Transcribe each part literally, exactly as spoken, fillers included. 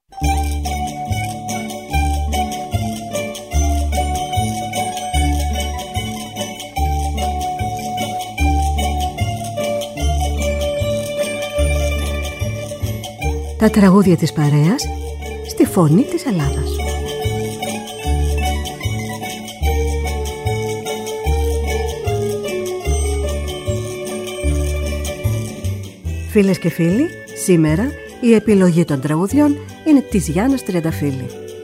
Τα τραγούδια της παρέας στη Φωνή της Ελλάδας. Φίλες και φίλοι, σήμερα η επιλογή των τραγουδιών είναι της Γιάννας Τριανταφύλλη.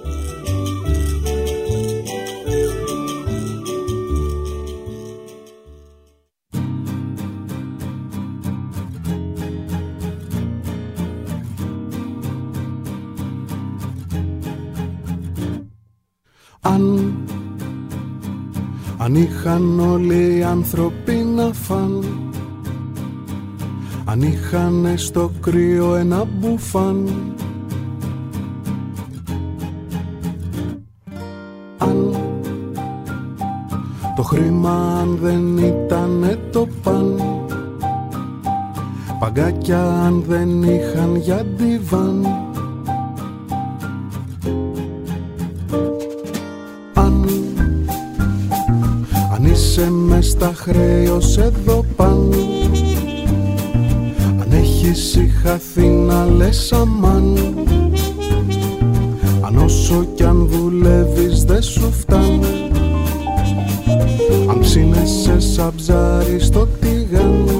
Αν, αν είχαν όλοι οι άνθρωποι να φαν, αν είχαν στο κρύο ένα μπουφάν, αν το χρήμα αν δεν ήτανε το παν, παγκάκια αν δεν είχαν για ντιβάν, είσαι μες στα χρέη ως εδώ πάνω, αν έχεις χαθεί να λες αμάν, αν όσο κι αν δουλεύεις δεν σου φτάνει, αν ψήνεσαι σαν ψάρι στο τηγάνι,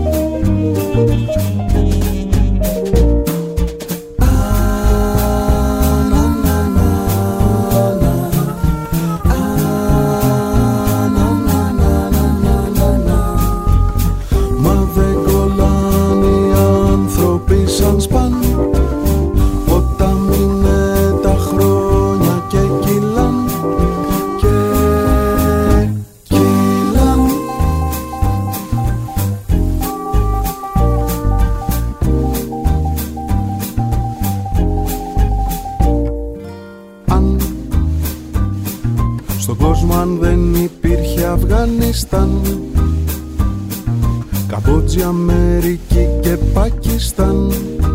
Καμπότζη, Αμερική και Πακιστάν,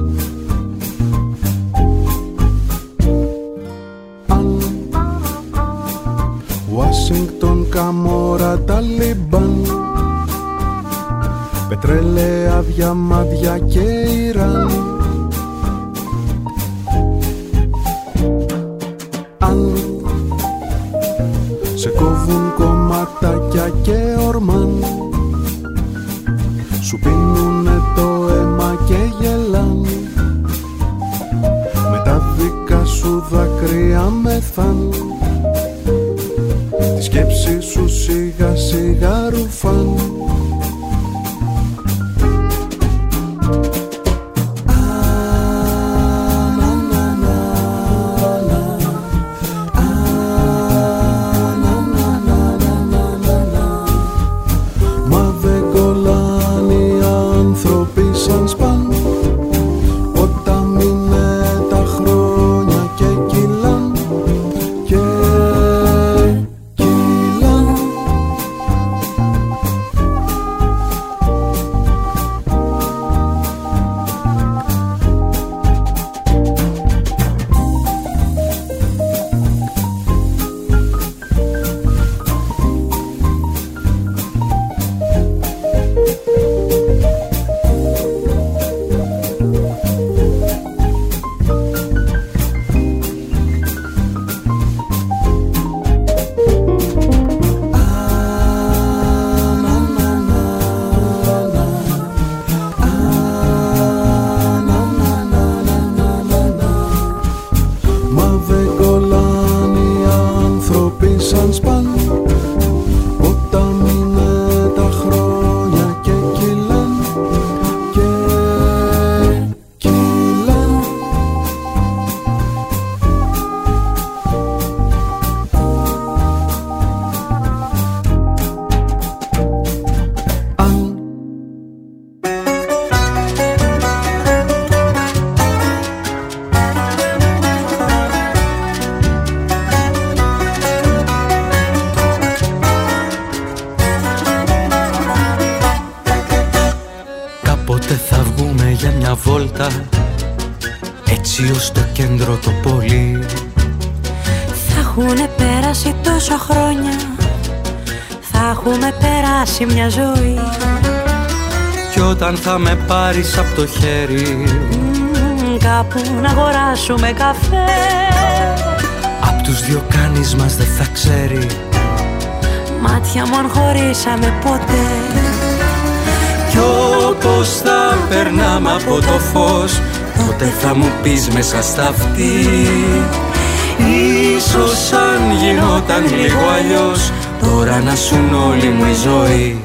αν Ουάσιγκτον, Καμόρα, Ταλιμπάν, πετρέλαια, διαμάντια και Ιράν, αν σε κόβουν κομματάκια και ορμάν, σου πίνουνε το αίμα και γελάν, με τα δικά σου δάκρυα μεθάν, τη σκέψη σου σιγά σιγά ρουφάν. Κάποτε θα βγούμε για μια βόλτα, έτσι πλούσιο στο κέντρο το πόλι. Θα έχουνε πέρασει τόσα χρόνια, θα έχουμε περάσει μια ζωή. Κι όταν θα με πάρεις απ' το χέρι, mm, κάπου να αγοράσουμε καφέ, απ' τους δυο κανείς μας δεν θα ξέρει. Μάτια μου αν χωρίσαμε ποτέ. Κι όπως θα περνάμε από το φως, τότε θα μου πεις μέσα στα αυτή. Ίσως αν γινόταν λίγο αλλιώς, τώρα να σουν όλη μου η ζωή.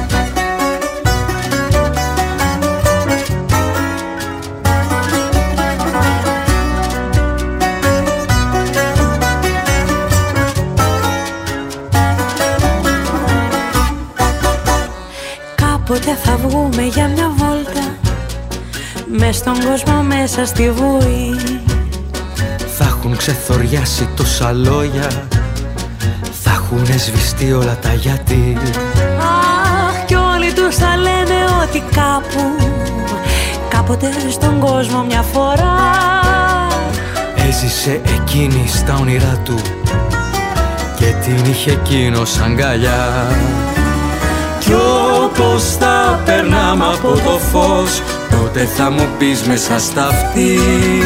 Κάποτε θα βγούμε για μια βόλτα, μες στον κόσμο μέσα στη βουή. Θα έχουν ξεθοριάσει τόσα λόγια, θα έχουν σβηστεί όλα τα γιατί. Αχ, κι όλοι τους θα λένε ότι κάπου, κάποτε στον κόσμο μια φορά έζησε εκείνη στα όνειρά του και την είχε εκείνος αγκαλιά. Κι όπως θα περνάμε από το φως, τότε θα μου πεις μέσα στα αυτή.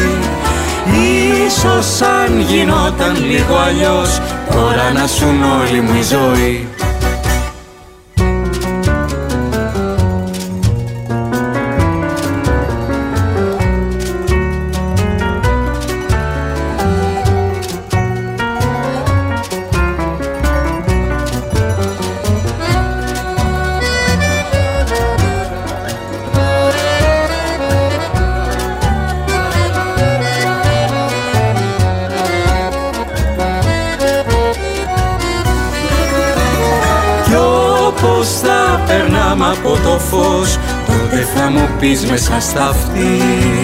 Ίσως αν γινόταν λίγο αλλιώς, τώρα να σουν όλη μου η ζωή. Από το φως, τότε θα μου πεις μέσα στα αυτή.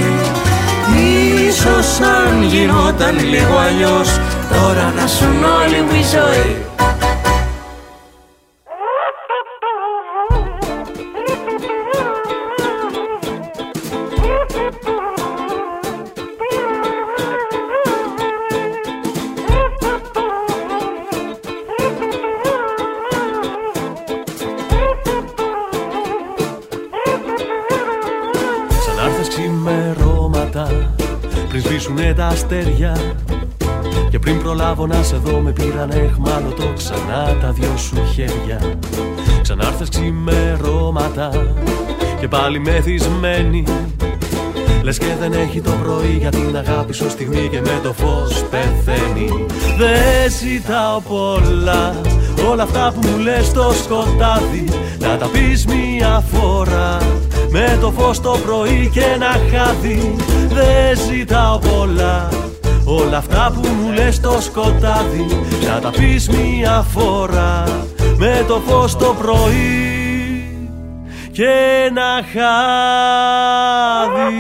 Ίσως αν γινόταν λίγο αλλιώς, τώρα να σουν όλη μου η ζωή. Τα αστέρια και πριν προλάβω να σε δω με πήραν εχμάλωτο ξανά τα δυο σου χέρια. Ξανάρθες ξημερώματα και πάλι μεθυσμένη, λες και δεν έχει το πρωί για την αγάπη σου στιγμή και με το φως πεθαίνει. Δεν ζητάω πολλά, όλα αυτά που μου λες στο σκοτάδι να τα πεις μια φορά με το φως το πρωί και ένα χάδι. Δεν ζητάω πολλά, όλα αυτά που μου λες στο σκοτάδι να τα πεις μια φορά με το φως το πρωί και ένα χάδι.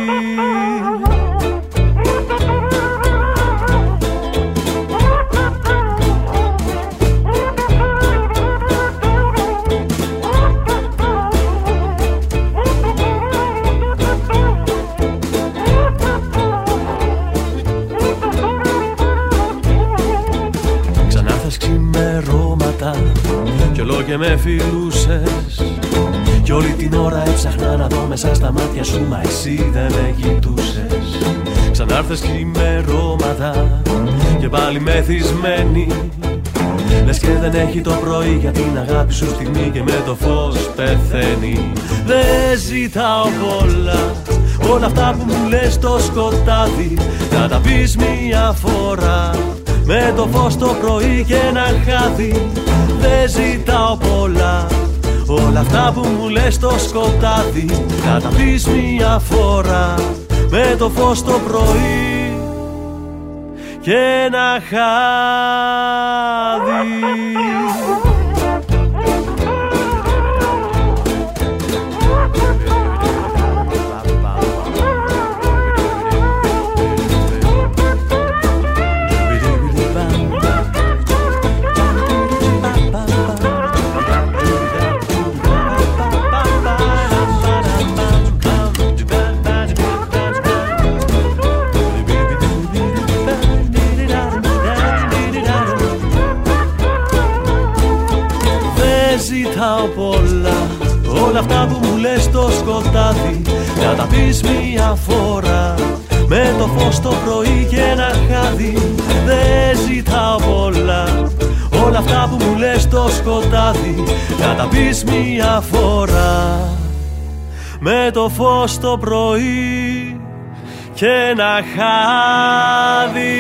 Κι όλο και με φιλούσες κι όλη την ώρα έψαχνα να δω μέσα στα μάτια σου, μα εσύ δεν με κοιτούσες. Ξανάρθες ξημερώματα και πάλι μεθυσμένη, λες και δεν έχει το πρωί για την αγάπη σου στιγμή και με το φως πεθαίνει. Δεν ζητάω πολλά, όλα αυτά που μου λες στο σκοτάδι να τα πεις μια φορά με το φως το πρωί και ένα χάδι. Δεν ζητάω πολλά, όλα αυτά που μου λες στο σκοτάδι να τα πεις μια φορά με το φως το πρωί και ένα χάδι. Όλα αυτά που μου λες στο σκοτάδι να τα πεις μια φορά. Με το φως το πρωί και ένα χάδι δεν ζητάω πολλά. Όλα αυτά που μου λες στο σκοτάδι να τα πεις μια φορά. Με το φως το πρωί και ένα χάδι.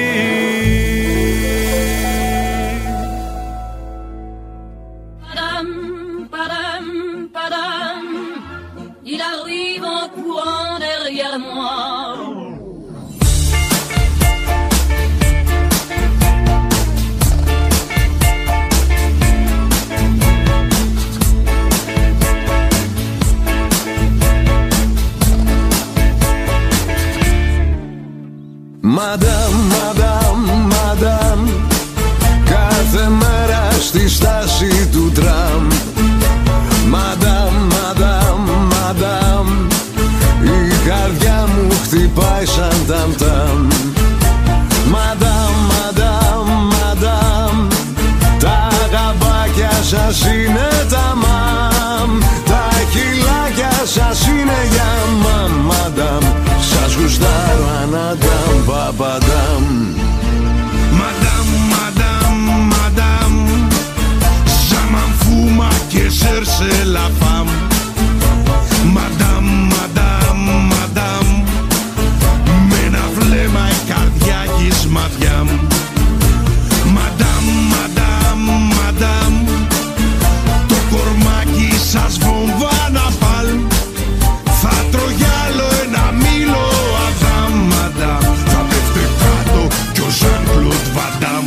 Il arrive en courant derrière moi. Μαντάμ, μαντάμ, μαντάμ, κάθε μέρα στη στάση του τραμ. Μαντάμ, μαντάμ, μαντάμ, η καρδιά μου χτυπάει σαν ταμ-ταμ. Μαντάμ, μαντάμ, μαντάμ, τα γαμπάκια σας είναι τα μαμ. Τα χιλάκια σας είναι για μαμ. Μαντάμ, σας γουστάρω αναντάμ, παπαντάμ. Madame, madame, madame, ça m'en fout ma que cherche la femme. Madame, madame, madame, με ένα βλέμμα η καρδιά γης ματιά μου. Madame, madame, madame, το κορμάκι σας βομβά να παλμ. Θα τρογιάλω ένα μήλο αδάμ, madame, θα πέφτε κάτω κι ο Ζαν-Κλοντ Βαντάμ.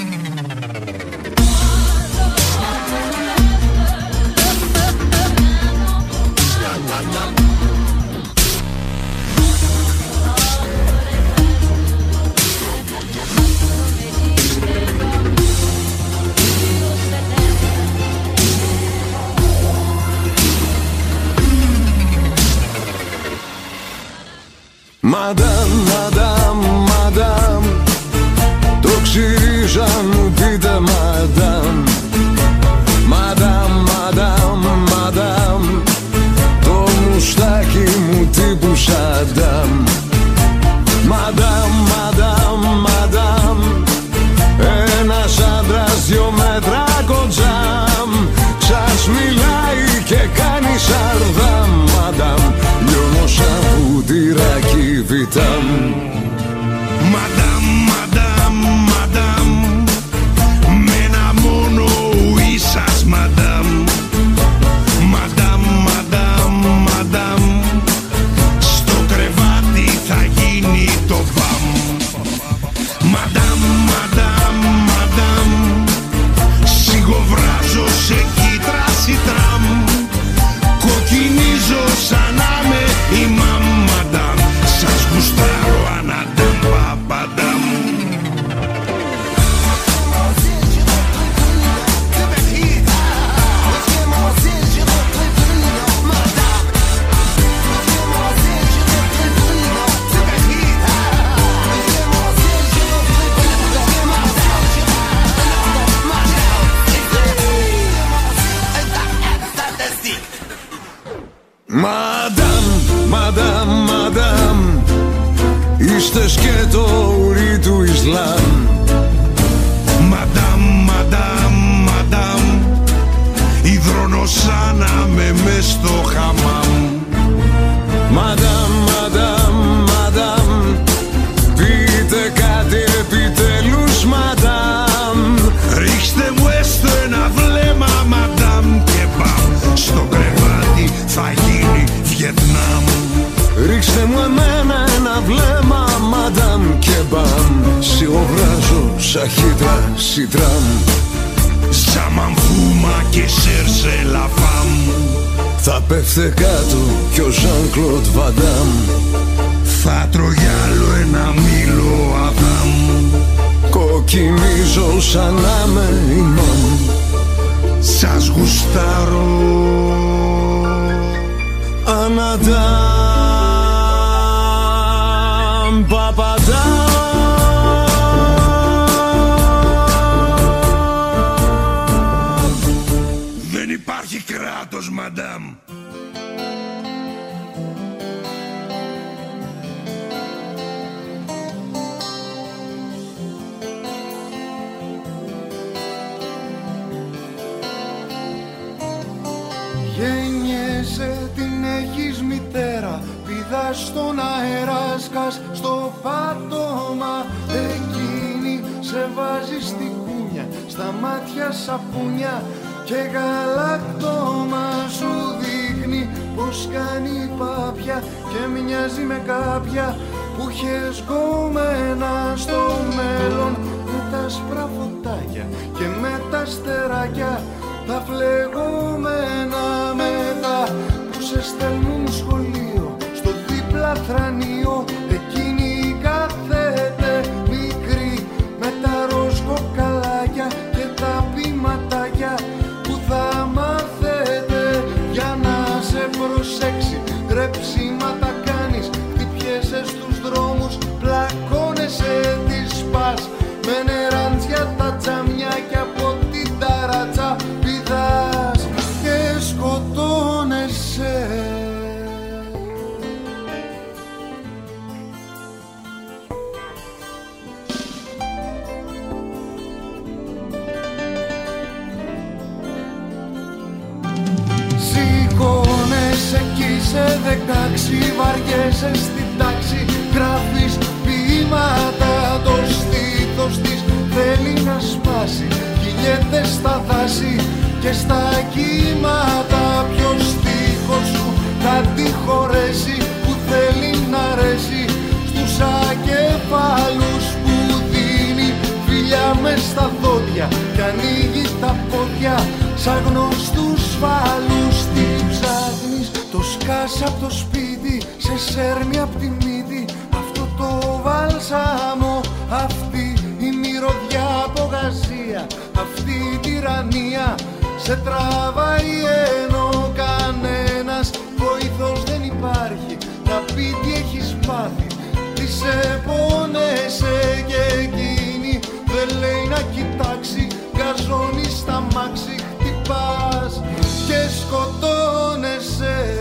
Μαντάμ, μαντάμ, μαντάμ, το ξυρίζω αν μου πείτε μαντάμ. Μαντάμ, μαντάμ, μαντάμ, το μουστάκι μου τύπου Σαντάμ. Μαντάμ, μαντάμ, μαντάμ, ένας άντρας δυο μέτρα κοντζάμ. Σας μιλάει και κάνει σαρδάμ. Μαντάμ, λιώνω σαν βουτυράκι βιτάμ. Madame, madame, madame, με ένα μόνο ουί σας madame. Madame, madame, madame, στο κρεβάτι θα γίνει το μπαμ. Madame, madame, madame, σιγοβράζω σε κίτραση τραμ. Κοκκινίζω σαν να με η μαμ. Madame, σας γουστάρω αναντάμ, παπαντάμ. Μαντάμ, μαντάμ, μαντάμ, είστε σκέτο ουρί του Ισλάμ. Madame, madame, madame, υδρώνω σαν να με μες στο χαμάμ. Μαντάμ, μαντάμ, μαντάμ, πείτε κάτι επιτέλους μαντάμ. Ρίξτε μου έστω ένα βλέμμα madame και μπαμ. Στο κρεβάτι θα γίνει Βιετνάμ. Ρίξτε μου εμένα ένα βλέμμα μαντάμ και μπαμ. Σιγοβράζω σαν χύτρα σιτράμ. Ça m'en fout ma que cherche la femme. Θα πέφτε κάτω κι ο Ζαν-Κλοντ Βαντάμ. Θα τρογιάλω ένα μήλο αδάμ. Κοκκινίζω σαν να με ημάμ. Σας γουστάρω αναντάμ, παπαντάμ. Δεν υπάρχει κράτος, μαντάμ. έχεις μητέρα, πηδάς στον αέρα, σκάς στο πάτωμα. Εκείνη σε βάζει στη κούνια, στα μάτια σαπούνια και γαλακτόμα. Σου δείχνει πως κάνει πάπια και μοιάζει με κάποια που είχες γκόμενα στο μέλλον. Με τα άσπρα φωτάκια και με τα αστεράκια, τα φλεγόμενα μετά που σε στέλνουν σχολείο, στο δίπλα θρανείο. Εκείνη κάθεται μικρή με τα ροζ κοκαλάκια και τα ποιηματάκια που θα μάθετε για να σε προσέξει. Ρεψίματα κάνεις, χτυπιέσαι στους δρόμους, πλακώνεσαι, τις σπάς με νεράντια τα τζαμιά και από την ταράτσα πηδάς και σκοτώνεσαι. Σηκώνεσαι κι είσαι δεκάξι, βαριέσαι στην τάξη, γράφεις ποίηματα, το στήθος της θέλει να σπάσει. Κυλιέται στα δάση και στα κύματα, ποιος στίχος σου θα τη χωρέσει, που θέλει να αρέσει στους ακεφάλους που δίνει φιλιά μες στα δόντια κι ανοίγει τα πόδια σαν γνωστούς φάλους. Τι ψάχνεις, το σκάς απ' το σπίτι, σε σέρνει απ' τη μύτη αυτό το βάλσαμο, αυτή η μυρωδιά απογασία, αυτή η τυραννία σε τραβάει ενώ κανένας βοήθος δεν υπάρχει να πει τι έχεις πάθει. Τι σε πόνεσαι και εκείνη δεν λέει να κοιτάξει, γκαζώνει στα μάξι, χτυπάς και σκοτώνεσαι.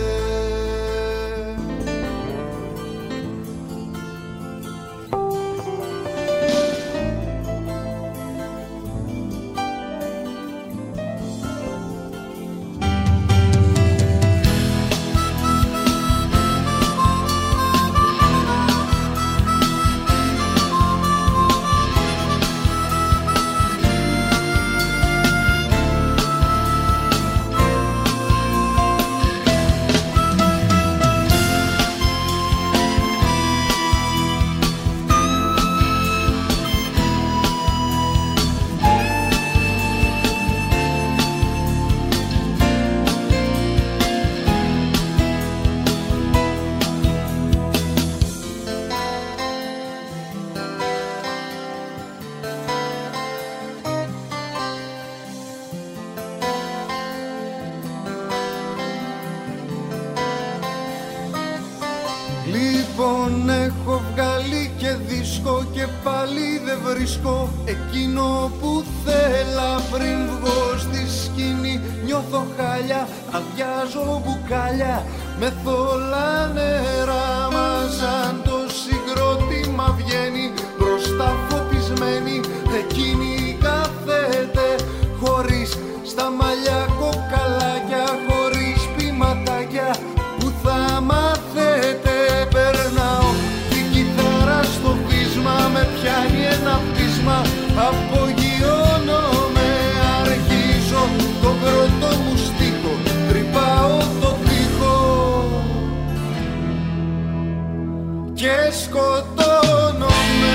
Λοιπόν έχω βγάλει και δίσκο και πάλι δεν βρίσκω εκείνο που θέλα. Πριν βγω στη σκηνή νιώθω χάλια, αδειάζω μπουκάλια με θολά νερά. Μα σαν το συγκρότημα βγαίνει μπροστά φωτισμένη, εκείνη κάθεται χωρίς στα μαλλιά κοκαλάκια, χωρίς ποιηματάκια που θα μάθετε. Περνάω την κιθάρα στο βίσμα, με πιάνει ένα πείσμα, απογειώνομαι, αρχίζω τον πρώτο μου στίχο, τρυπάω το τοίχο και σκοτώνομαι.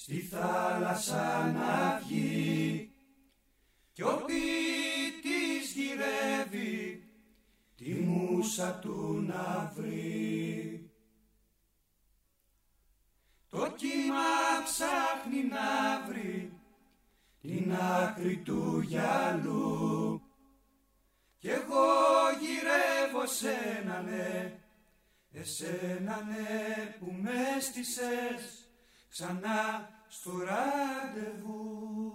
στη θάλασσα να βγει κι ο ποιητής γυρεύει τη μούσα του να βρει. Το κύμα ψάχνει να βρει την άκρη του γυαλού κι εγώ γυρεύω σένα ναι, εσένα ναι που με έστησες ξανά στο ραντεβού.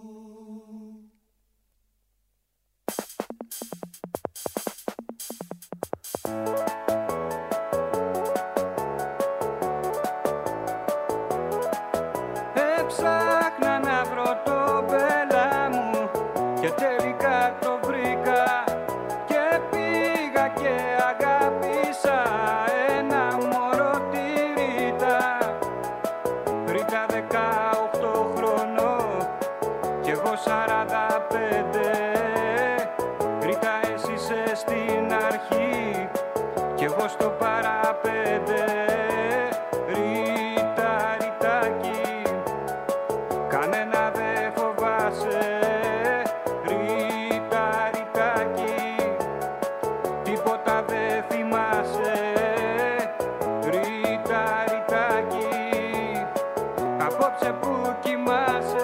Έψαχνα να βρω το μπέλα μου και τελικά το βρήκα και πήγα και αγάπησα ένα μωρό τη Ρίτα. Ρίτα δεκαοκτώ χρονών κι εγώ σαράντα πέντε. Ρίτα εσύ είσαι στην αρχή κι εγώ στο παραπέντε. Ρίτα, Ριτάκι, κανένα δε φοβάσαι. Ρίτα, Ριτάκι, τίποτα δε θυμάσαι. Ρίτα, Ριτάκι, απόψε που κοιμάσαι.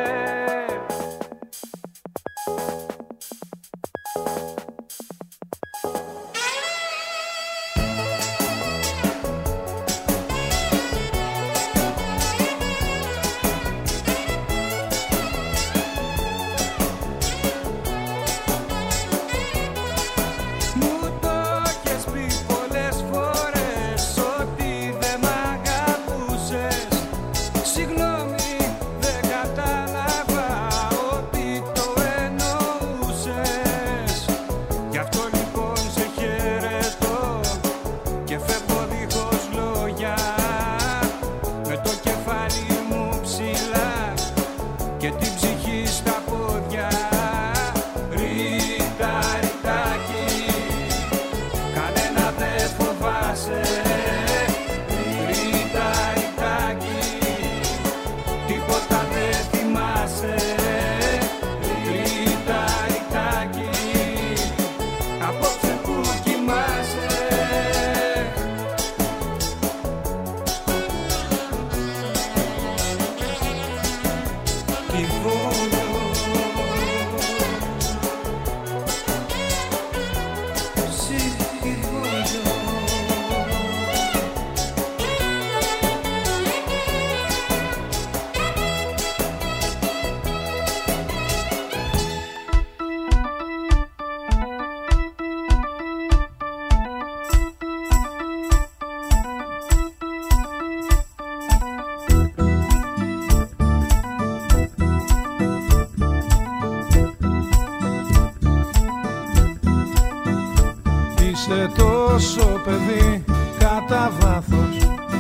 Είσαι τόσο παιδί κατά βάθος,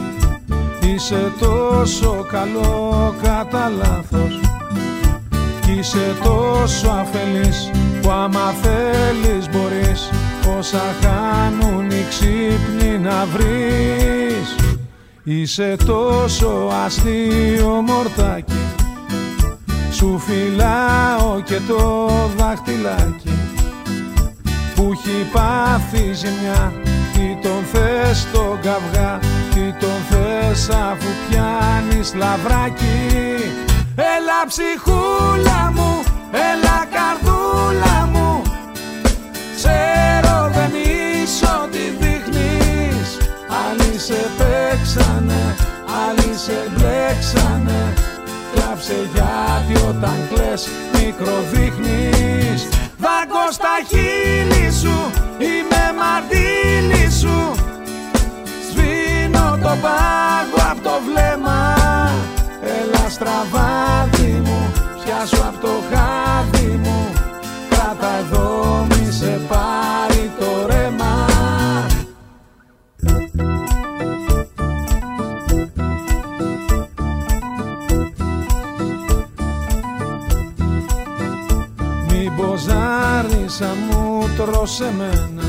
είσαι τόσο καλό κατά λάθος κι είσαι τόσο αφελής που άμα θέλεις μπορείς όσα χάνουν οι ξύπνοι να βρεις. Είσαι τόσο αστείο μορτάκι, σου φυλάω και το δάχτυλάκι που έχει πάθει ζημιά. Τι τον θες τον καυγά, τι τον θες αφού πιάνεις λαβράκι. Έλα ψυχούλα μου, έλα καρδούλα μου, ξέρω δεν είσαι ό,τι δείχνεις. Άλλοι σε παίξανε, άλλοι σε μπλέξανε, κλάψε γιατί όταν κλαις μικροδείχνεις. Δάγκω στα χείλη σου, είμαι μαρτύρι σου, σβήνω το πάγο απ' το βλέμμα. Έλα στραβάδι μου, πιάσου απ' το χάδι μου, κράτα εδώ μη σε πάρει το ρέμα. Μποζάρισα μου τρως εμένα,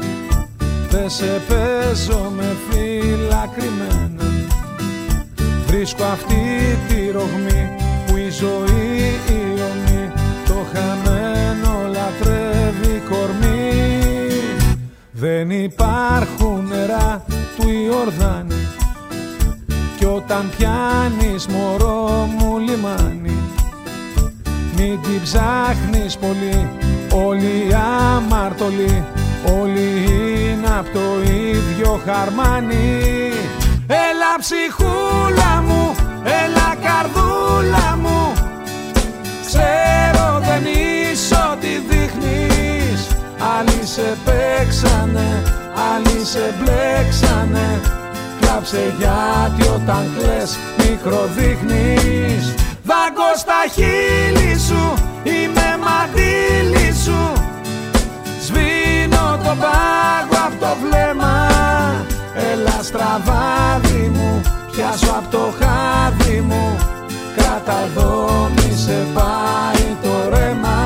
δε σε παίζω με φύλλα κρυμμένα. βρίσκω αυτή τη ρογμή που η ζωή η ομή το χαμένο λατρεύει κορμί. Δεν υπάρχουν νερά του Ιορδάνη κι όταν πιάνεις μωρό μου λιμάνι μην την ψάχνεις πολύ, όλοι οι αμαρτωλοί όλοι είναι απ' το ίδιο χαρμάνι. Έλα ψυχούλα μου, έλα καρδούλα μου, ξέρω δεν είσαι ό,τι δείχνεις. Άλλοι σε παίξανε, άλλοι σε μπλέξανε, κλάψε γιατί όταν κλαις μικροδείχνεις. Δάγκω στα χείλη σου, είμαι μαντήλι σου, σβήνω το πάγο απ' το βλέμμα. Έλα στραβάδι μου, πιάσω απ' το χάδι μου, κράτα εδώ μη σε πάει το ρέμα.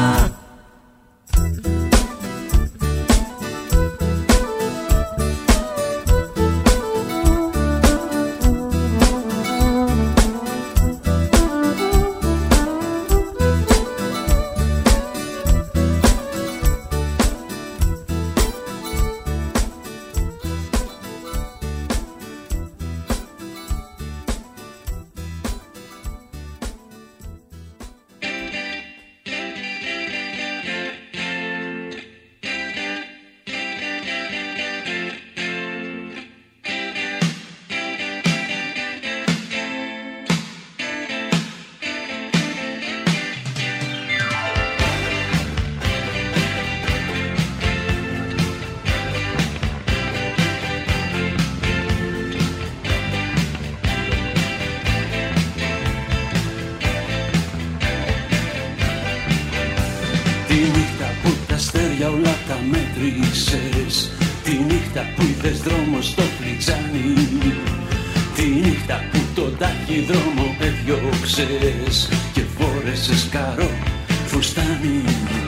Τη νύχτα που είδες δρόμο στο φλιτζάνι, τη νύχτα που τον ταχυδρόμο έδιωξες και φόρεσες καρό φουστάνι.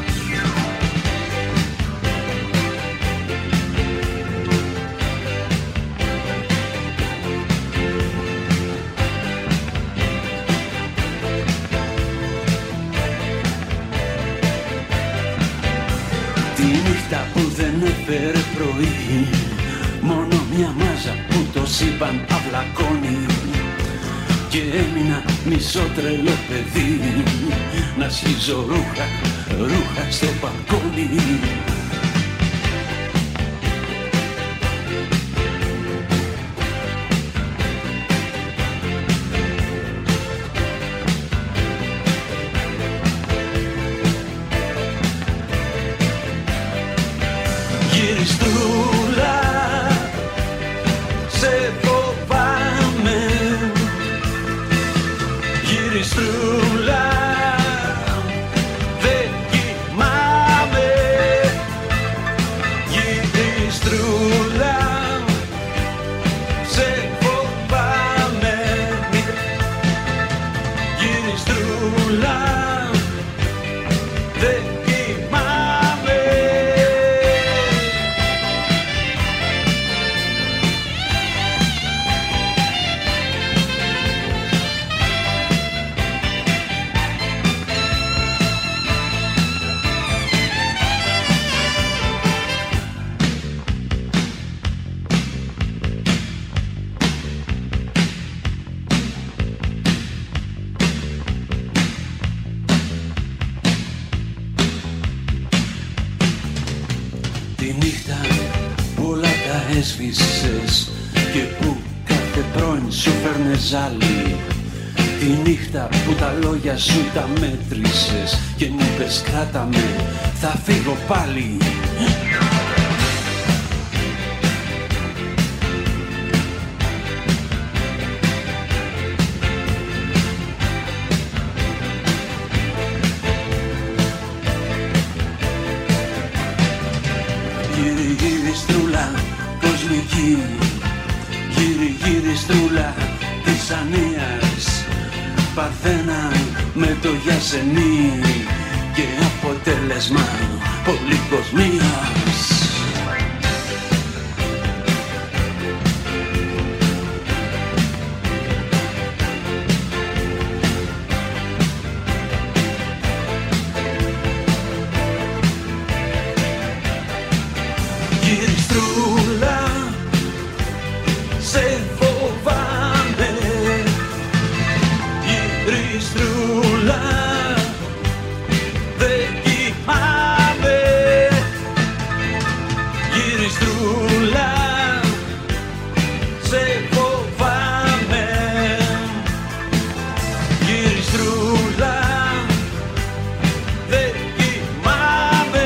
Τη νύχτα που δεν έφερε πρωί, μόνο μια μάζα που το σύμπαν αυλακώνει, και έμεινα μισό τρελό παιδί να σχίζω ρούχα, ρούχα στο μπαλκόνι. Γυριστρούλα, σε φοβάμαι. Γυριστρούλα, δεν κοιμάμαι. Γυριστρούλα, σε φοβάμαι. Γυριστρούλα, δεν κοιμάμαι. Τη νύχτα που όλα τα έσβησες και που κάθε πρώην σου φέρνε ζάλι, τη νύχτα που τα λόγια σου τα μέτρησες και μου είπες κράτα με, θα φύγω πάλι. Γύρι γύρι στρούλα κοσμική, γύρι γύρι στρούλα της Ανίας, Παρθένα με το Γιασενή και αποτέλεσμα πολυκοσμίας. γυριστρούλα, σε φοβάμαι. Γυριστρούλα, δεν κοιμάμαι. Γυριστρούλα, σε φοβάμαι. Γυριστρούλα, δεν κοιμάμαι.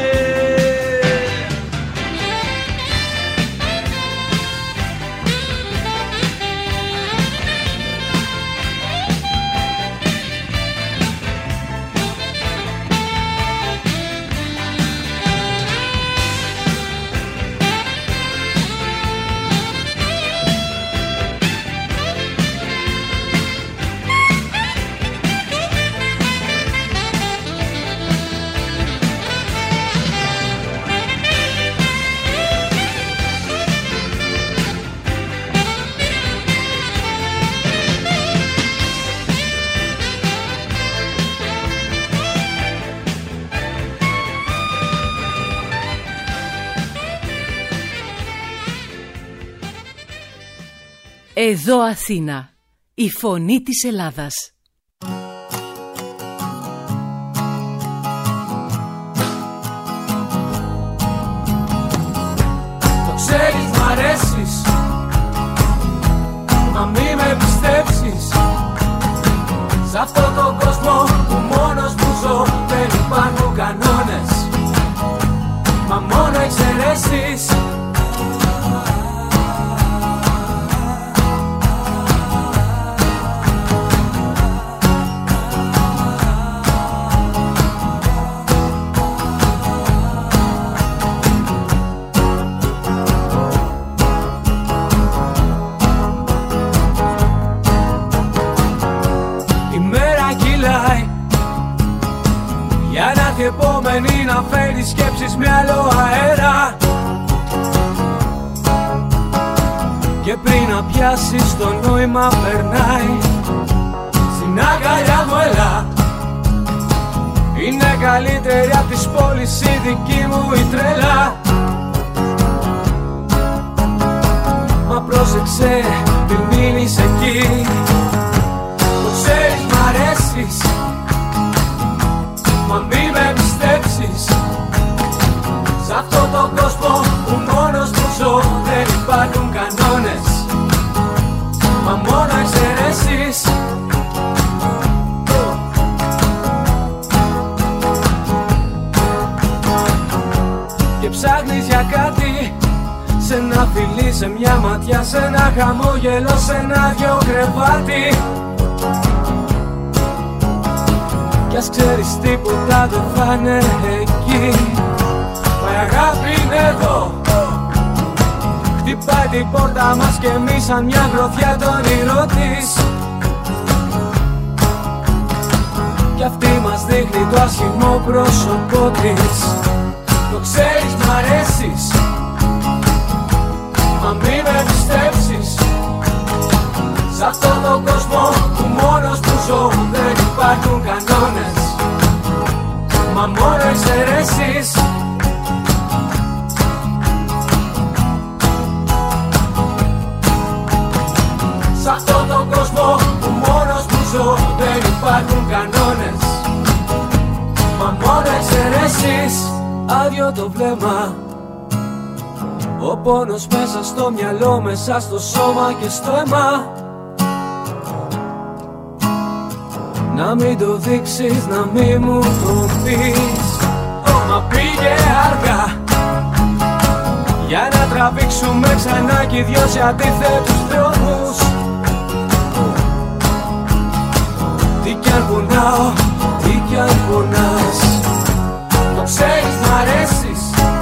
Εδώ Αθήνα, η φωνή της Ελλάδας. Το ξέρεις μ' αρέσεις, μα μη με πιστέψεις. Σ' αυτόν τον κόσμο που μόνος που ζω δεν υπάρχουν κανόνες, μα μόνο εξαιρέσεις. Επόμενη να φέρει σκέψεις με άλλο αέρα, και πριν να πιάσεις το νόημα περνάει. Στην αγκαλιά μου έλα, είναι καλύτερη απ' τις πόλεις η δική μου η τρέλα. Μα πρόσεξε μην μείνεις εκεί, το ξέρεις μ' αρέσεις, μα μη με πιστέψεις. Σ' αυτόν τον κόσμο που μόνος μου ζω δεν υπάρχουν κανόνες, μα μόνο εξαιρέσεις. Και ψάχνεις για κάτι, σε ένα φιλί, σε μια ματιά, σε ένα χαμόγελο, σε ένα δυο κρεβάτι. Κι ας ξέρεις τίποτα δεν θα είναι εκεί, μα η αγάπη είναι εδώ. Χτυπάει την πόρτα μας και εμείς σαν μια γροθιά το όνειρό της, κι αυτή μας δείχνει το άσχημο πρόσωπό της. Το ξέρεις μ' αρέσεις, μα μη με πιστέψεις. Σ' αυτόν τον κόσμο που μόνος που ζω δεν υπάρχουν κανόνες, μα μόνο εξαιρέσεις. Σ' αυτόν τον κόσμο που μόνος που ζω δεν υπάρχουν κανόνες, μα μόνο εξαιρέσεις. Άδειο το βλέμμα, ο πόνος μέσα στο μυαλό, μέσα στο σώμα και στο αίμα. Να μην το δείξεις, να μην μου το πεις, μα πήγε αργά για να τραβήξουμε ξανά κι οι δυο σε αντίθετους δρόμους. Τι κι αν πονάω, τι κι αν πονάς, το ξέρεις μ' αρέσεις,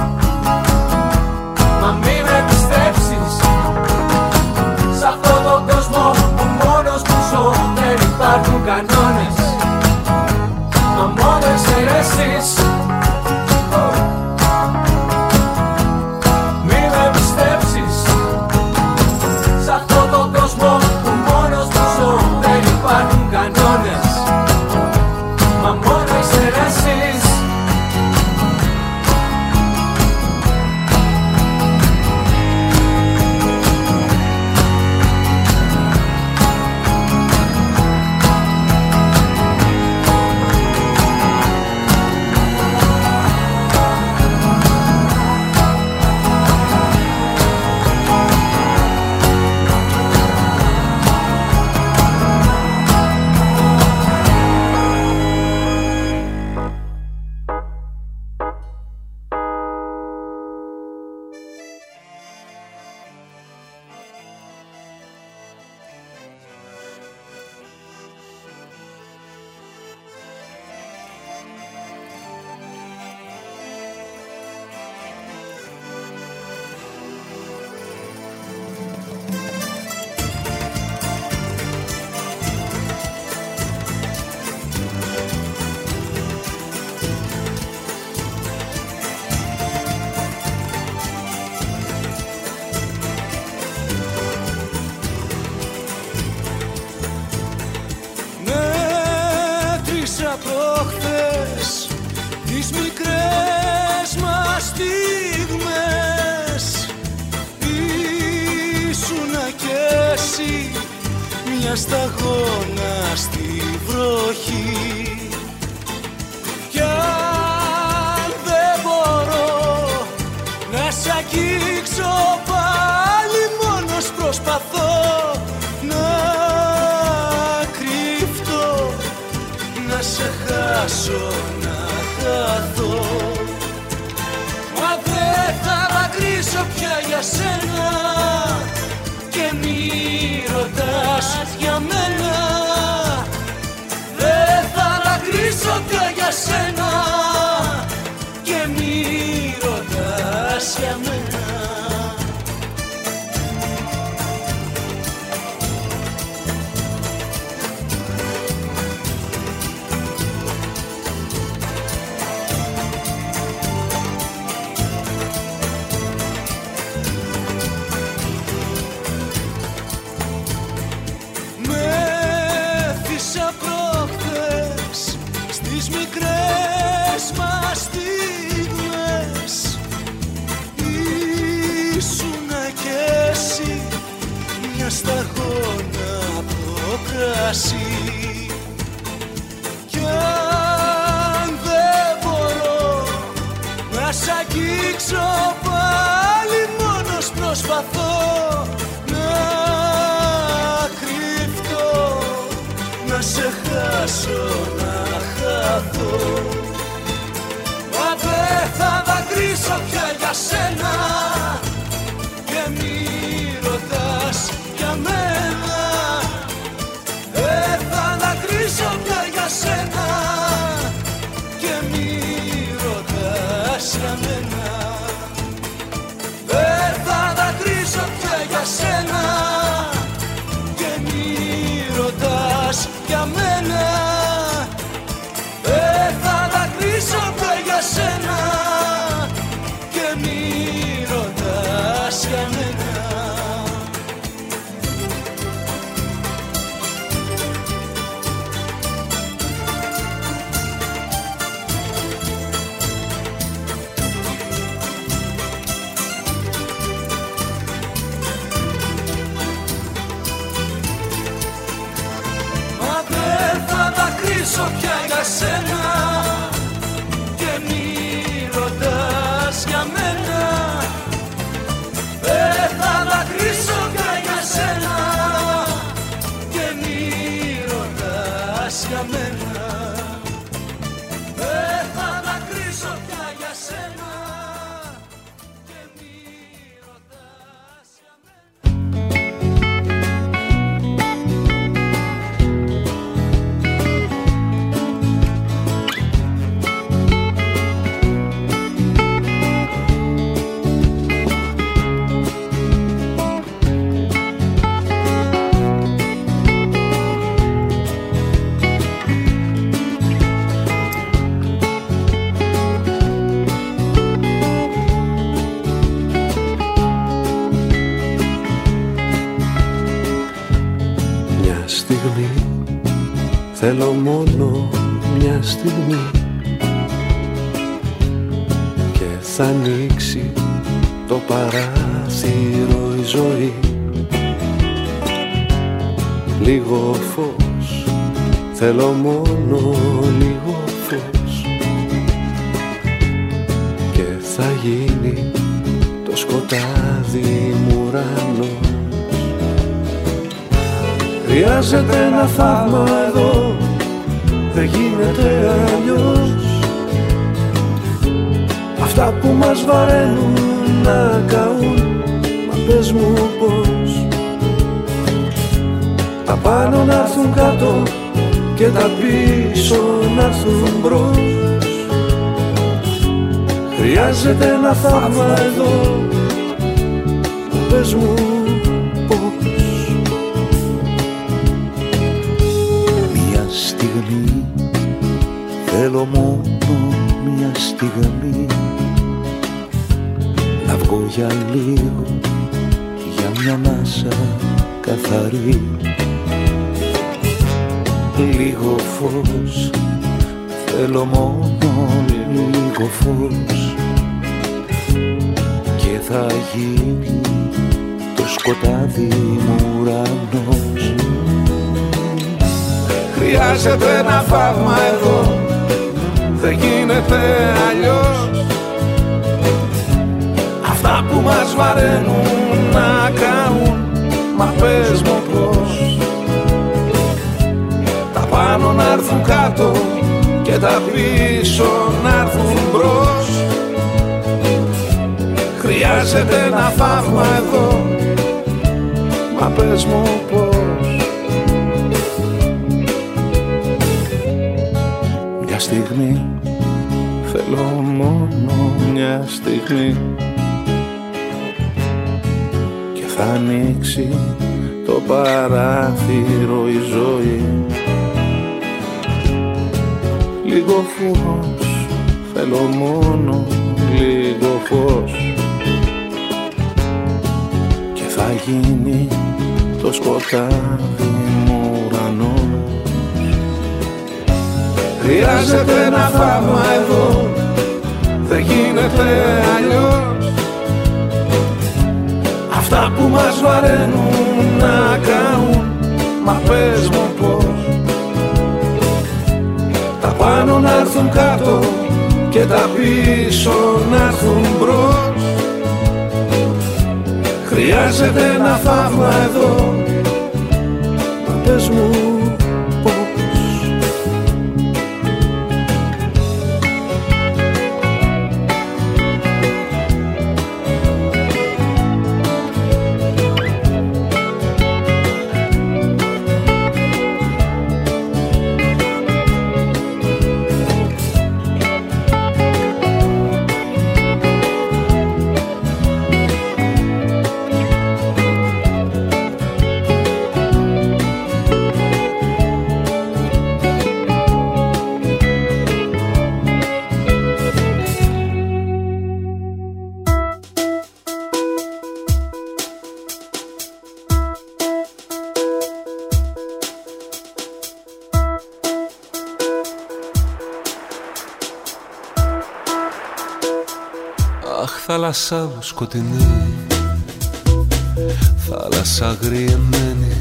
μα μη με πιστέψεις. Σ' αυτόν τον κόσμο που μόνος που ζω δεν υπάρχουν κανόνες, μα μόνο εξαιρέσεις. Μη με πιστέψεις. Σ' αυτόν τον κόσμο που μόνος που ζω δεν υπάρχουν κανόνες, μα μόνο εξαιρέσεις. νιώσει μια σταγόνα στη βροχή. Κι αν δεν μπορώ να σ' αγγίξω πάλι, μόνος προσπαθώ να κρυφτώ, να σε χάσω, να χαθώ. Μα δεν θα δακρύσω πια για σένα και μη ρωτάς για μένα. Δεν θα δακρύσω πια για σένα και μη ρωτάς για μένα. Σταγόνα από το κρασί. Κι αν δεν μπορώ να σ' αγγίξω πάλι, μόνος προσπαθώ να κρυφτώ, να σε χάσω, να χαθώ. Μα δεν θα δακρύσω πια για σένα και μη ρωτάς για μένα. Δεν θα δακρύσω πια για σένα και μη ρωτάς για μένα. Δεν θα δακρύσω πια για σένα και μη ρωτάς για μένα. Δεν θα δακρύσω πια για σένα και μη ρωτάς για μένα. Δακρύσω πια για σένα και μη ρωτάς για μένα. Δεν θα δακρύσω πια για σένα και μη ρωτάς για μένα. Δεν θα δακρύσω πια για σένα και μη ρωτάς για μένα. Θέλω μόνο μια στιγμή και θα ανοίξει το παράθυρο η ζωή. Λίγο φως, θέλω μόνο λίγο φως και θα γίνει το σκοτάδι μου ουρανός. Χρειάζεται ένα θαύμα εδώ, δεν γίνεται αλλιώς. Αυτά που μας βαραίνουν να καούν, μα πες μου πώς. Τα πάνω να έρθουν κάτω και τα πίσω να έρθουν μπρος. Χρειάζεται ένα θαύμα εδώ, μα πες μου πώς. Μια στιγμή, θέλω μόνο μια στιγμή, να βγω για λίγο, για μια ανάσα καθαρή. Λίγο φως, θέλω μόνο λίγο φως και θα γίνει το σκοτάδι σκοτάδι μου ουρανός. Χρειάζεται ένα θαύμα εδώ, δεν γίνεται αλλιώς. Αυτά που μας βαραίνουν να καούν, μα πες μου πώς. Τα πάνω να έρθουν κάτω και τα πίσω να έρθουν μπρος. Χρειάζεται ένα θαύμα εδώ, μα πες μου πώς. Μια στιγμή, θέλω μόνο μια στιγμή, και θα ανοίξει το παράθυρο η ζωή. Λίγο φως, θέλω μόνο λίγο φως, και θα γίνει το σκοτάδι μου ουρανός. Χρειάζεται ένα θαύμα εδώ, δεν γίνεται αλλιώς. Αυτά που μας βαραίνουν να καούν, μα πες μου πώς. Τα πάνω να έρθουν κάτω και τα πίσω να έρθουν μπρος. Χρειάζεται ένα θαύμα εδώ, μα πες μου πώς. Θάλασσά μου σκοτεινή, θάλασσα αγριεμένη,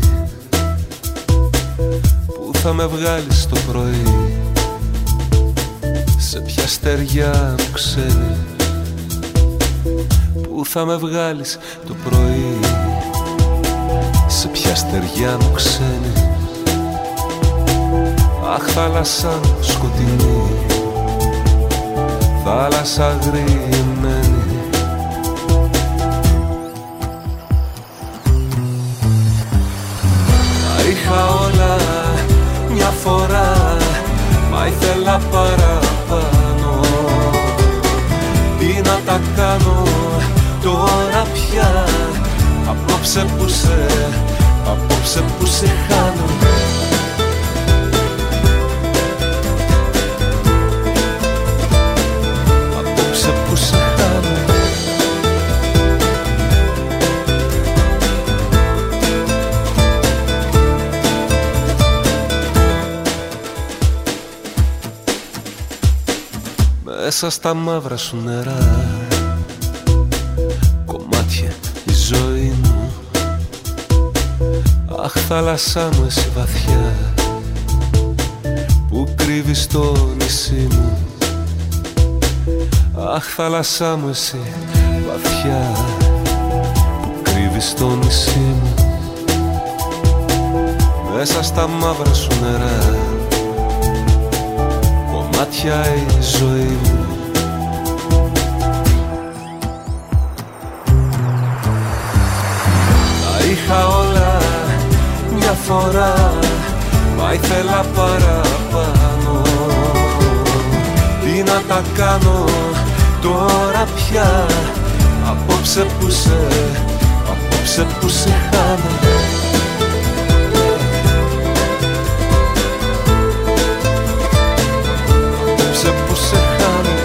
που θα με βγάλεις το πρωί, σε ποια στεριά μου ξένη, που θα με βγάλεις το πρωί, σε ποια στεριά μου ξένη. Αχ, θάλασσά μου σκοτεινή, θάλασσα αγριεμένη, είχα όλα μια φορά, μα ήθελα παραπάνω. Τι να τα κάνω τώρα πια, απόψε που σε, απόψε που σε χάνω. Απόψε που σε χάνω. Μέσα στα μαύρα σου νερά, κομμάτια η ζωή μου. Αχ, θάλασσά μου εσύ βαθιά, που κρύβεις το νησί μου. Αχ, θάλασσά μου εσύ βαθιά, που κρύβεις το νησί μου. Μέσα στα μαύρα σου νερά, κομμάτια η ζωή μου. Τα είχα όλα μια φορά, μα ήθελα παραπάνω. Τι να τα κάνω τώρα πια, απόψε που σε, απόψε που σε χάνω. Που σε χάνω.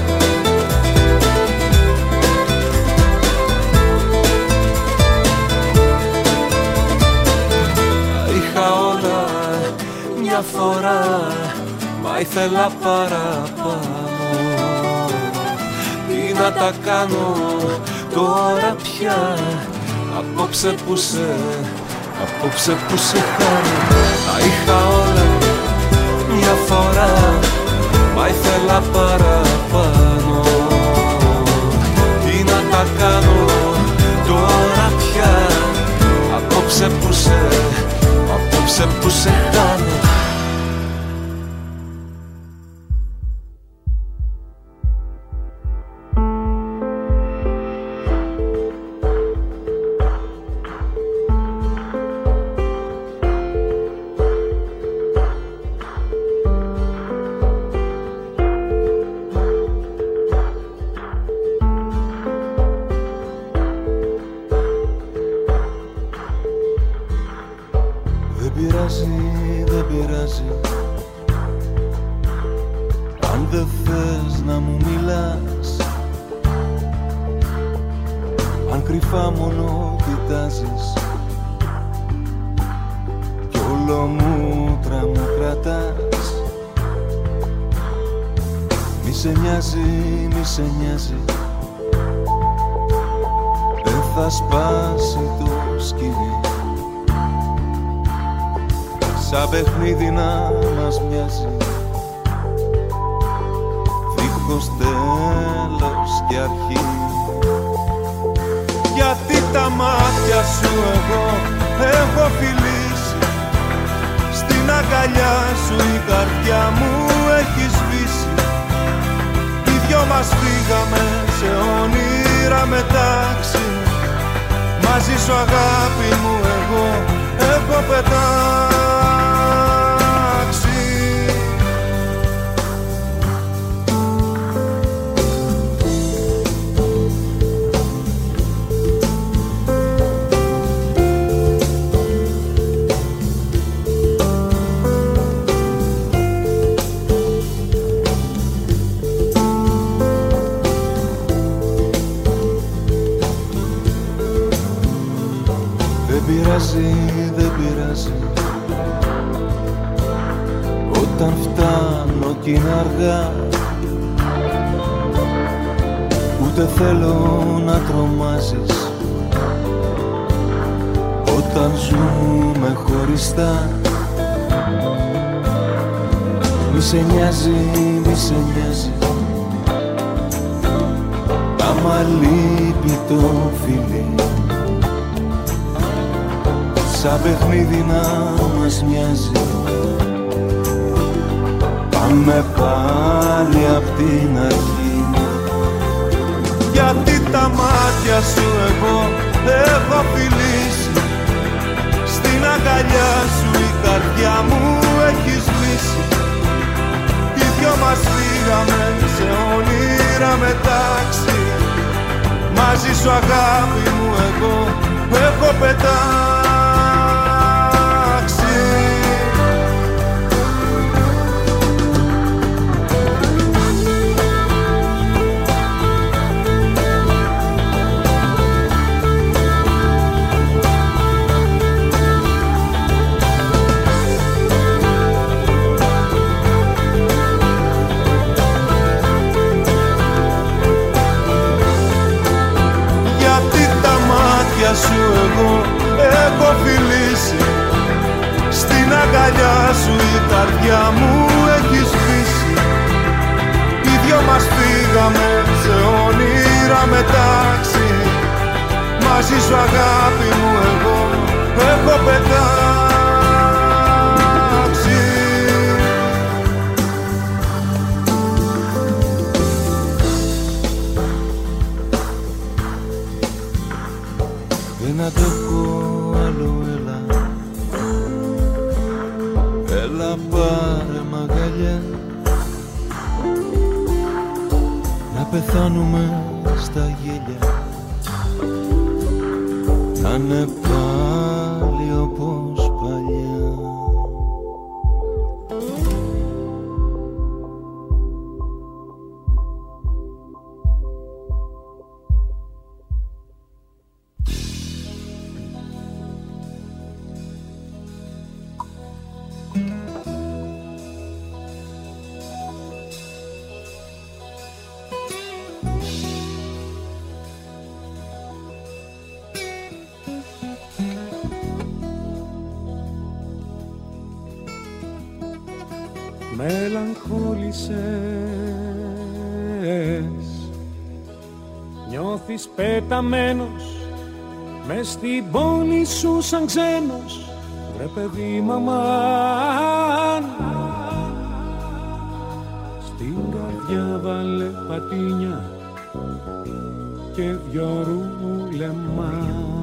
Είχα όλα μια φορά, μα ήθελα παραπάνω. Τι να τα κάνω τώρα πια, Απόψε που σε, απόψε που σε χάνω. Τα είχα όλα μια φορά, μα ήθελα παραπάνω. Τι να τα κάνω τώρα πια. Απόψε που σε, απόψε που σε χάνω. Σαν παιχνίδι να μας μοιάζει, δίχως τέλος και αρχή. Γιατί τα μάτια σου εγώ έχω φιλήσει, στην αγκαλιά σου η καρδιά μου έχει σβήσει. Οι δυο μας φύγαμε σε όνειρα μετάξι, μαζί σου αγάπη μου εγώ έχω πετάξει. Δεν πειράζει, όταν φτάνω κι είναι αργά, ούτε θέλω να τρομάζεις, όταν ζούμε χωριστά. Μη σε νοιάζει, μη σε νοιάζει, άμα λείπει το φιλί. Σαν παιχνίδι να μας μοιάζει, πάμε πάλι απ' την αρχή. Γιατί τα μάτια σου εγώ έχω φιλήσει, στην αγκαλιά σου η καρδιά μου έχει σβήσει. Οι δυο μας φύγαμε σε όνειρα μετάξι, μαζί σου αγάπη μου εγώ έχω πετάξει. Σου εγώ έχω φιλήσει, στην αγκαλιά σου η καρδιά μου έχει σβήσει. Οι δυο μας φύγαμε σε όνειρα μετάξι, μαζί σου αγάπη μου εγώ έχω πετάξει. Δεν αντέχω άλλο, έλα, έλα πάρε μ' αγκαλιά, να πεθάνουμε στα γέλια, να είναι πάλι όπως παλιά. μελαγχόλησες, νιώθεις πεταμένος μες στην πόλη σου σαν ξένος. Βρε παιδί μαμάν, στην καρδιά βάλε πατίνια και δυο ρούλεμα.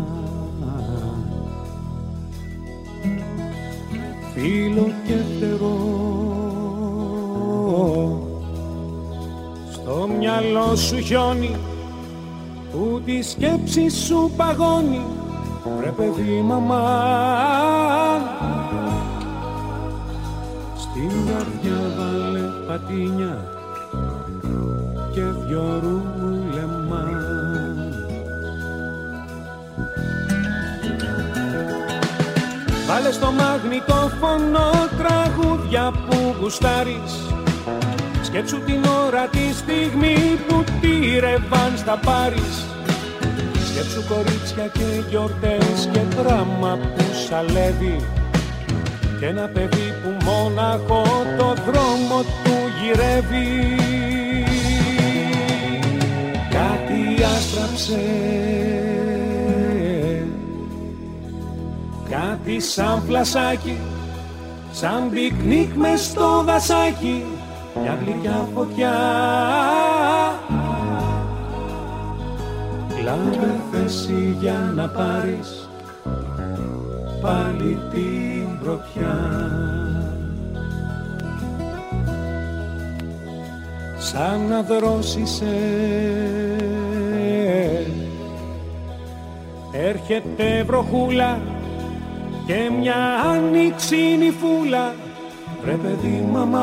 Φίλο και φτερό στο μυαλό σου χιόνι που τη σκέψη σου παγώνει. Βρε παιδί μαμάν, στην καρδιά βάλε πατίνια και δυο ρούλεμα. Βάλε στο μαγνητόφωνο τραγούδια που γουστάρεις. Σκέψου την ώρα, τη στιγμή που τη ρεβάνς θα πάρεις. Σκέψου κορίτσια και γιορτές και δράμα που σαλεύει και ένα παιδί που μόναχο το δρόμο του γυρεύει. Κάτι άστραψε, κάτι σαν φλασάκι, σαν πικνίκ μες στο δασάκι, μια γλυκιά φωτιά. Λάβε θέση για να πάρεις πάλι την πρωτιά. Σαν να δρόσισε έρχεται βροχούλα και μια άνοιξινη φούλα. Βρε παιδί μαμά,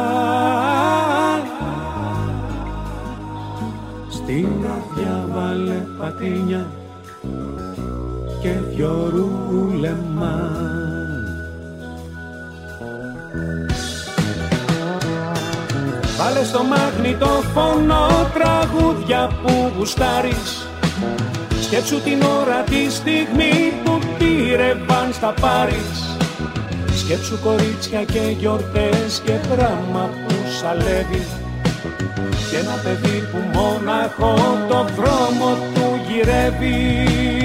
στην καρδιά βάλε πατίνια και δυο ρούλεμα. Βάλε στο μαγνητόφωνο τραγούδια που γουστάρεις. Σκέψου την ώρα, τη στιγμή που τη ρεβάνς θα πάρεις. Σκέψου κορίτσια και γιορτές και δράμα που σαλεύει και ένα παιδί που μόναχο το δρόμο του γυρεύει.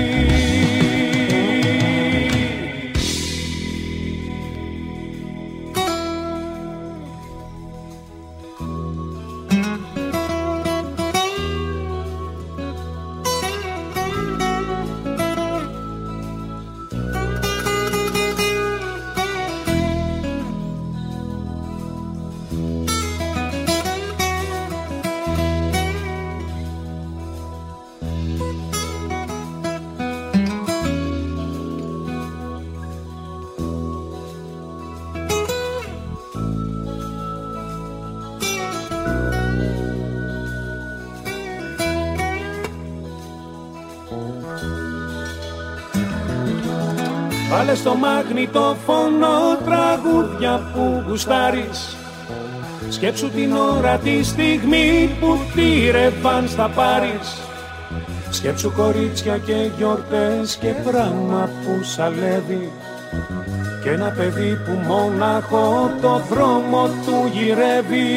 Βάλε στο μαγνητόφωνο τραγούδια που γουστάρεις. Σκέψου την ώρα, τη στιγμή που τη ρεβάνς θα πάρεις. Σκέψου κορίτσια και γιορτές και πράγμα που σαλεύει και ένα παιδί που μόναχο το δρόμο του γυρεύει.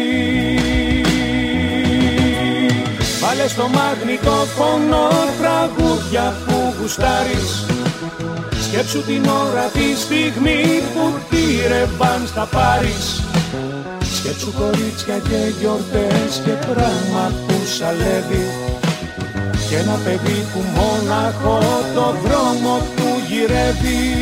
Βάλε στο μαγνητόφωνο τραγούδια που γουστάρεις. Σκέψου την ώρα, τη στιγμή που τη ρεβάνς θα πάρεις. Σκέψου κορίτσια και γιορτές και πράγμα που σαλεύει και ένα παιδί που μόναχο το δρόμο του γυρεύει.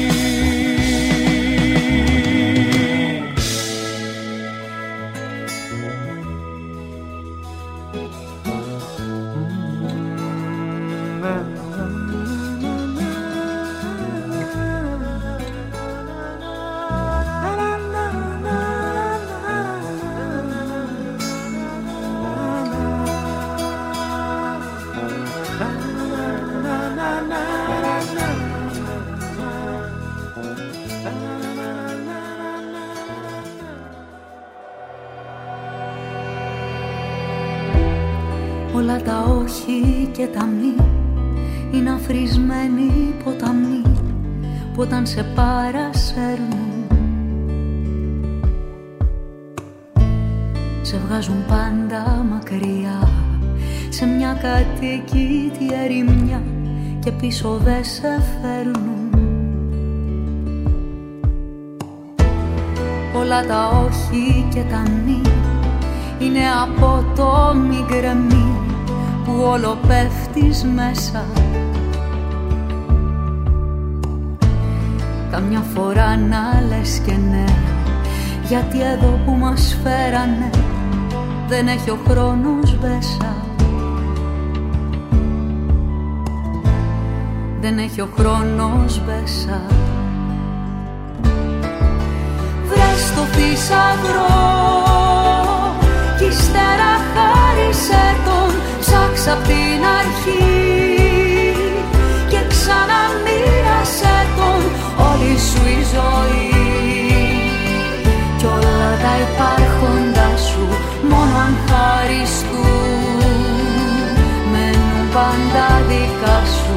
Όλα τα όχι και τα μη είναι αφρισμένοι ποταμοί που όταν σε παρασέρνουν σε βγάζουν πάντα μακριά, σε μια κατοικητή ερημιά και πίσω δε σε φέρνουν. Όλα τα όχι και τα μη είναι απότομη γκρεμή που όλο πέφτεις μέσα. Καμιά φορά να λες και ναι, γιατί εδώ που μας φέρανε δεν έχει ο χρόνος μέσα. Δεν έχει ο χρόνος μέσα. Βρες το θησαυρό κι ύστερα χάρισε τον, ψάξα απ' την αρχή και ξαναμοίρασε τον όλη σου η ζωή. Κι όλα τα υπάρχοντα σου μόνο αν χαριστούν μένουν πάντα δικά σου.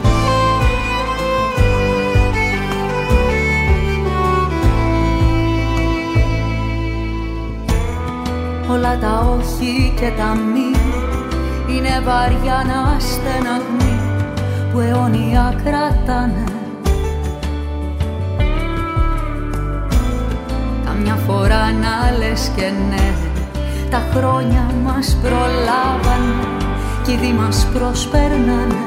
Όλα τα όχι και τα μη είναι βαριά να στεναγμοί που αιώνια κρατάνε. Καμιά φορά να λες και ναι, τα χρόνια μας προλάβανε κι ήδη μας προσπερνάνε.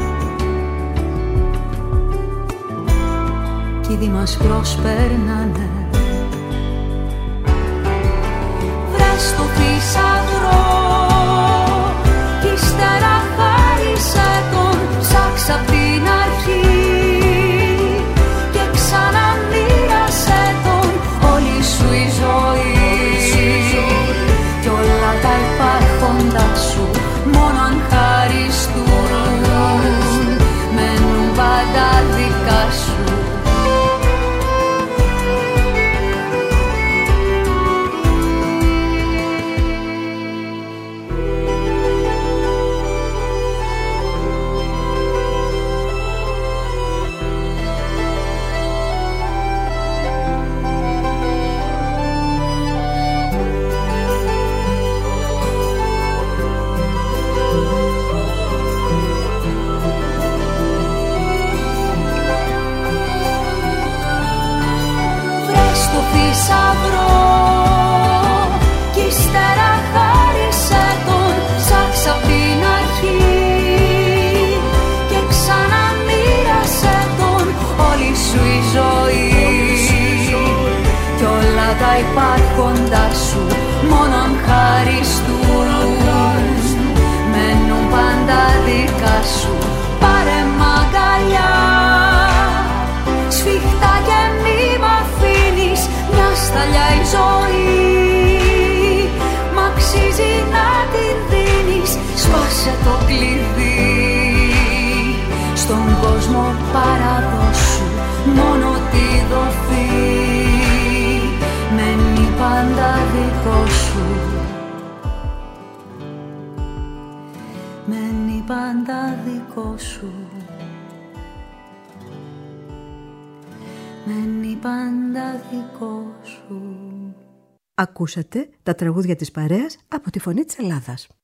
Κι ήδη μας προσπερνάνε. Στο θησαυρό κι ύστερα χάρισε τον, ψάξα απ' την αρχή και ξαναμοίρασε τον όλη σου η ζωή. Κι όλα τα υπάρχοντα σου μόνο αν χαριστούν μένουν πάντα δικά σου. Τα υπάρχοντα σου μόνο αν χαριστούν μένουν πάντα δικά σου. Πάρε μ' αγκαλιά σφιχτά και μη μ' αφήνεις μια σταλιά η ζωή. Μ' αξίζει να την δίνεις, σπάσε το κλειδί. Στον κόσμο παραδώσου μόνο τη δοθεί, μένει πάντα δικό σου. Μένει πάντα δικό σου. Μένει πάντα δικό σου. Ακούσατε τα τραγούδια της παρέας από τη Φωνή της Ελλάδας.